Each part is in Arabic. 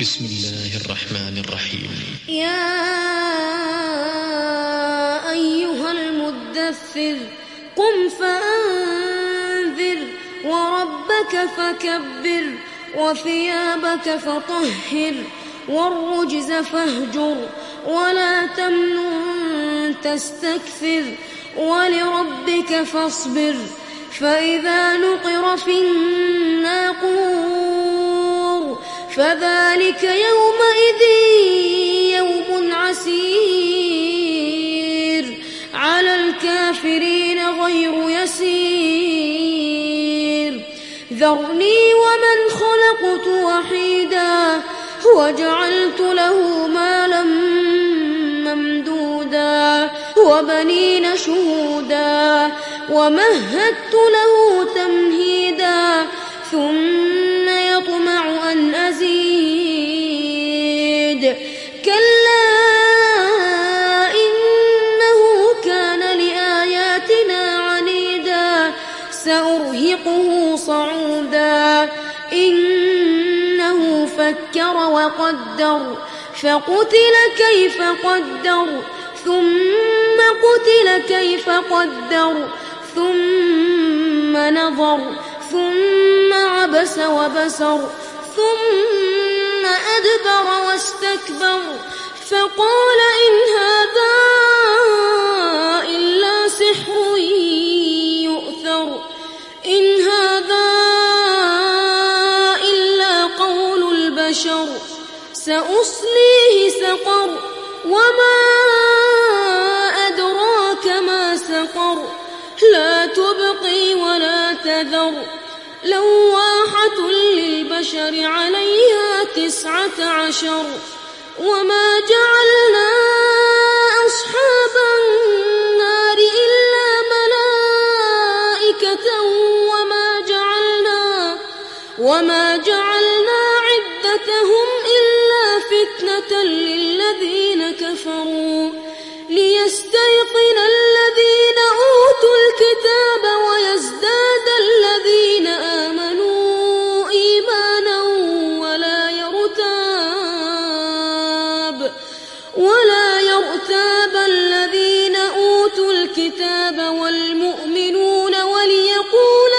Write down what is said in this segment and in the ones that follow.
بسم الله الرحمن الرحيم. يا أيها المدثر قم فأنذر وربك فكبر وثيابك فطهر والرجز فاهجر ولا تمنن تستكثر ولربك فاصبر فإذا نقر في الناقور فذلك يومئذ يوم عسير على الكافرين غير يسير ذرني ومن خلقت وحيدا وجعلت له مالا ممدودا وبنين شهودا ومهدت له تمهيدا ثم يطمع أن أزيد كلا إنه كان لآياتنا عنيدا سأرهقه صعودا إنه فكر وقدر فقتل كيف قدر ثم قتل كيف قدر ثم نظر ثم عبس وبسر ثم أدبر واستكبر فقال إن هذا إلا سحر يؤثر إن هذا إلا قول البشر سأصليه سقر وما أدراك ما سقر لا تبقي ولا تذر لواحة للبشر عليها 19 وما جعلنا أصحاب النار إلا ملائكة وما جعلنا عدتهم إلا فتنة للذين كفروا ليستيقن الذين أوتوا الكتاب ويزداد الذين آمنوا إيمانا ولا يرتاب الذين أوتوا الكتاب والمؤمنون وليقول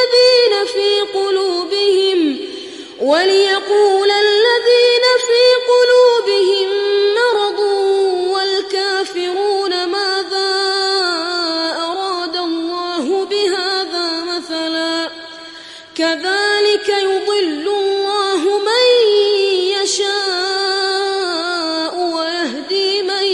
الذين في قلوبهم مرض والكافرون ماذا أراد الله بهذا مثلا كذلك يضل الله من يشاء ويهدي من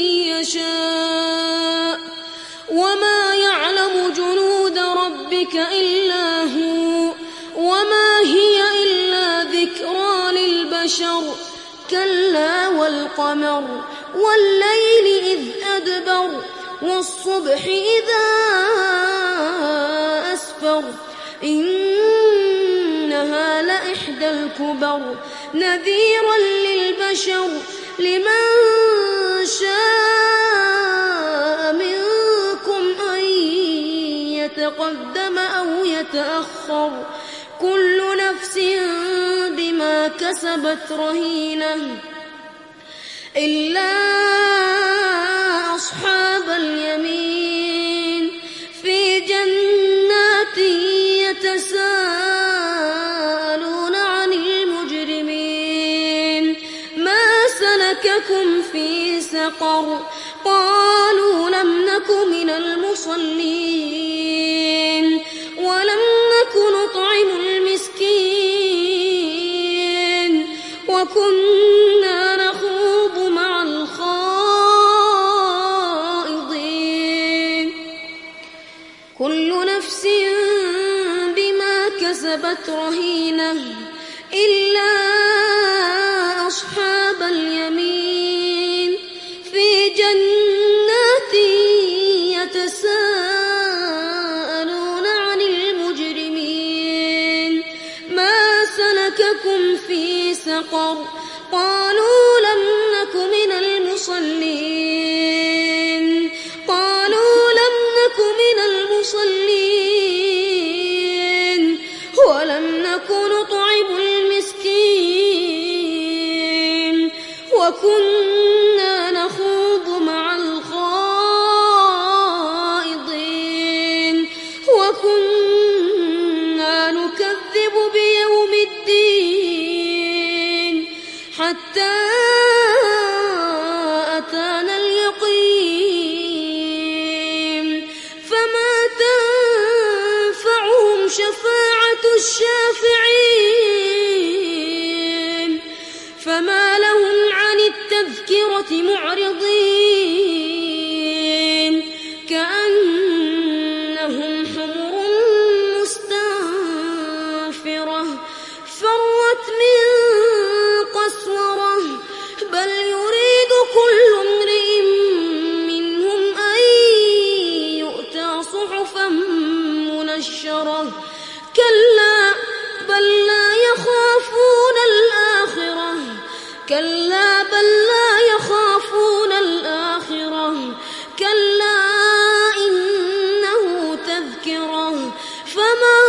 يشاء وما يعلم جنود ربك إلا هو وما هي إلا ذكرى للبشر كلا والقمر والليل إذ أدبر والصبح إذا أسفر إنها لإحدى الكبر نذيرا للبشر لمن شاء منكم أن يتقدم أو يتأخر كل نفس بما كسبت رهينة إلا أصحاب اليمين في جنات يتساءلون عن المجرمين ما سلككم في سقر قالوا لم نك من المصلين ولم نك نطعم المسكين وكنا نخوض مع الخائضين كل نفس بما كسبت رهينة إلا أصحاب اليمين في جنات يتساءلون عن المجرمين ما سلككم في سقر قالوا لم نك من المصلين ولم نك نطعم المسكين وكنا نخوض مع الخائضين وكنا نكذب بيوم الدين حتى أتانا اليقين فما تنفعهم شفاعة الشافعين فما لهم عن التذكرة معرضين كأنهم حمر مستنفرة فرت من قسورة بل يريد كل امرئ منهم أن يؤتى صحفا منشرة كلا بل لا يخافون الآخرة كلا بل لا يخافون الآخرة كلا إنه تذكرة فمن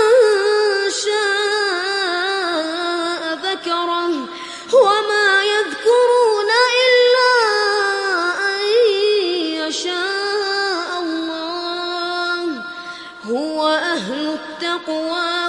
شاء ذكره وما يذكرون إلا أن يشاء الله هو أهل التقوى